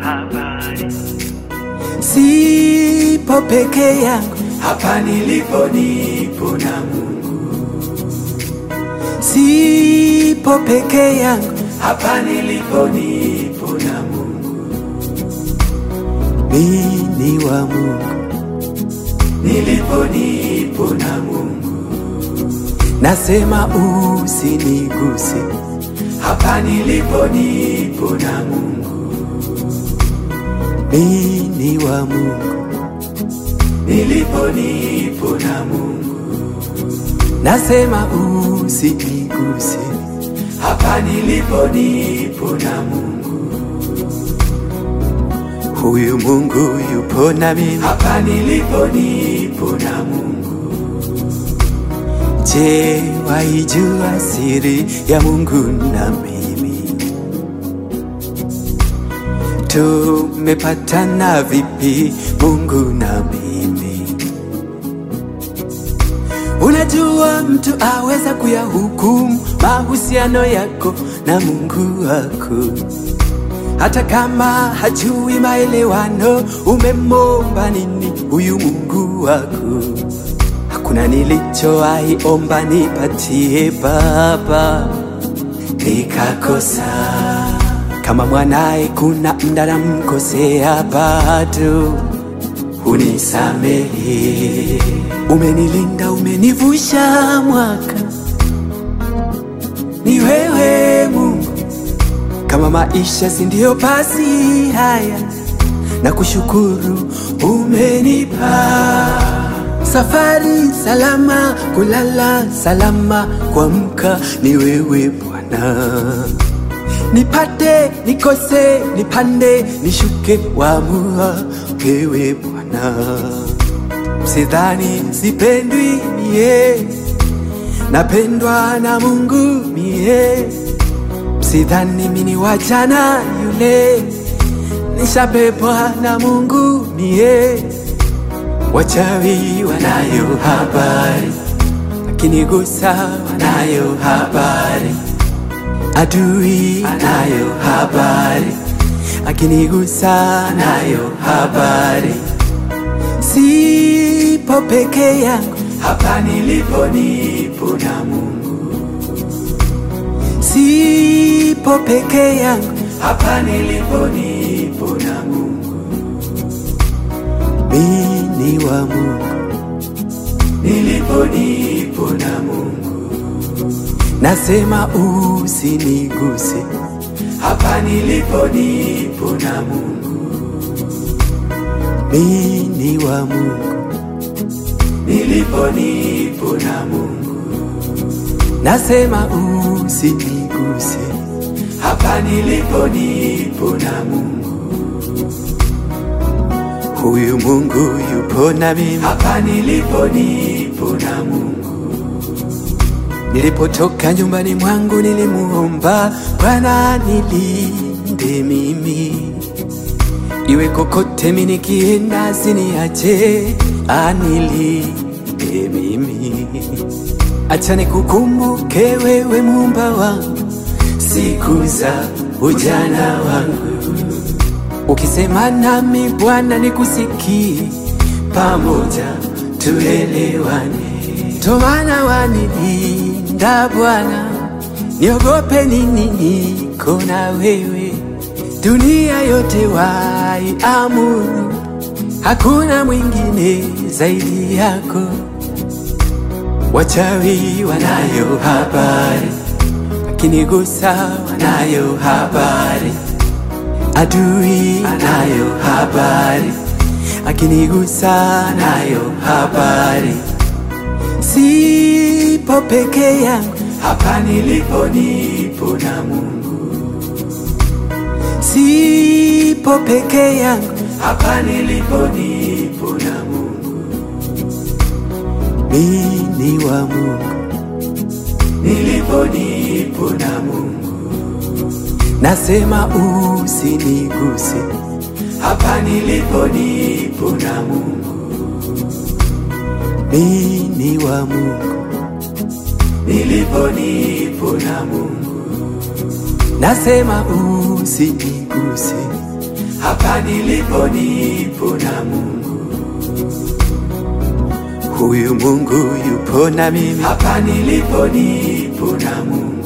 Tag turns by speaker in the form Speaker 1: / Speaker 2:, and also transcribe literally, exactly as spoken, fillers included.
Speaker 1: habari.
Speaker 2: Sipo peke yangu,
Speaker 1: hapa nilipo nipo na Mungu.
Speaker 2: Sipo peke yangu,
Speaker 1: hapa nilipo nipo na Mungu.
Speaker 2: mimi wa Mungu,
Speaker 1: nilipo nipo na Mungu.
Speaker 2: nasema usiniguse,
Speaker 1: hapa nilipo nipo na Mungu.
Speaker 2: mimi wa Mungu,
Speaker 1: nilipo nipo na Mungu.
Speaker 2: nasema usiniguse,
Speaker 1: hapa nilipo nipo na Mungu.
Speaker 2: huyu Mungu yupo na mimi,
Speaker 1: hapa nilipo nipo na Mungu.
Speaker 2: je, waijua siri ya Mungu na mimi? Tumepatana vipi Mungu na mimi? Unajua mtu aweza kuyahukumu mahusiano yako na Mungu wako, hata kama hajui maelewano. Umemomba nini huyu Mungu wako? Hakuna nilichowahi omba nipatie Baba nikakosa. Kama mwanae kuna mda namkosea, bado unisamehe. Umenilinda, umenivusha mwaka, ni wewe Mungu. Kama maisha si ndio basi haya, na kushukuru umenipa safari salama, kulala salama, kuamka ni wewe Bwana. Nipate nikose, nipande nishuke, waamua wewe Bwana. Sidhani sipendwi mie, napendwa na Mungu mie. Sidhani mini wajana yule, nishabebwa na Mungu mie. Wachawi wanayo habari, akinigusa wanayo habari. Adui anayo habari, akinigusa anayo habari. Sipo peke yangu,
Speaker 1: hapa nilipo nipo na Mungu.
Speaker 2: Sipo peke yangu,
Speaker 1: hapa nilipo nipo na Mungu.
Speaker 2: mimi wa Mungu,
Speaker 1: nilipo nipo na Mungu.
Speaker 2: nasema usiniguse,
Speaker 1: hapa nilipo nipo na Mungu.
Speaker 2: mimi wa Mungu,
Speaker 1: nilipo nipo na Mungu.
Speaker 2: nasema usiniguse,
Speaker 1: hapa nilipo nipo na Mungu.
Speaker 2: huyu Mungu yupo na mimi,
Speaker 1: hapa nilipo nipo na Mungu.
Speaker 2: Nilipotoka nyumbani mwangu nilimuomba Bwana nilinde mimi, iwe kokote mimi nikienda asiniache, anilinde mimi. Acha nikukumbuke wewe Muumba wangu siku za ujana wangu. Ukisema nami Bwana nikusikie, pamoja tuelewane. Tomana wanilinda Bwana, niogope nini? Niko na wewe. Dunia yote waiamuru, hakuna mwingine zaidi yako. Wachawi wanayo habari, akinigusa wanayo habari. Adui anayo habari, akinigusa anayo habari. Sipo peke yangu,
Speaker 1: hapa nilipo nipo na Mungu.
Speaker 2: Sipo peke yangu,
Speaker 1: hapa nilipo nipo na Mungu.
Speaker 2: mimi wa Mungu,
Speaker 1: nilipo nipo na Mungu.
Speaker 2: nasema usiniguse,
Speaker 1: hapa nilipo nipo na Mungu.
Speaker 2: mimi wa Mungu,
Speaker 1: nilipo nipo na Mungu.
Speaker 2: nasema usiniguse,
Speaker 1: hapa nilipo nipo na Mungu.
Speaker 2: Huyu Mungu yupo na mimi,
Speaker 1: hapa nilipo nipo na Mungu.